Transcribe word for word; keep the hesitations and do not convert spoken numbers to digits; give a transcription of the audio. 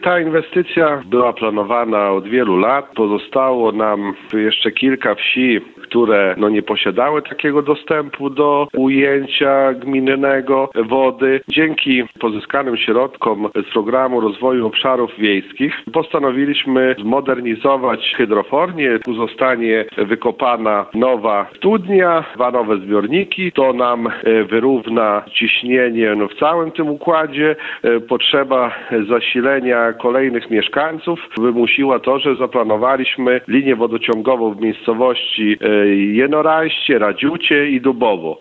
Ta inwestycja była planowana od wielu lat. Pozostało nam jeszcze kilka wsi, które no, nie posiadały takiego dostępu do ujęcia gminnego wody. Dzięki pozyskanym środkom z Programu Rozwoju Obszarów Wiejskich postanowiliśmy zmodernizować hydrofornię. Tu zostanie wykopana nowa studnia, dwa nowe zbiorniki. To nam wyrówna ciśnienie no, w całym tym układzie. Potrzeba zasilenia kolejnych mieszkańców wymusiła to, że zaplanowaliśmy linię wodociągową w miejscowości Jenorańście, Radziucie i Dubowo.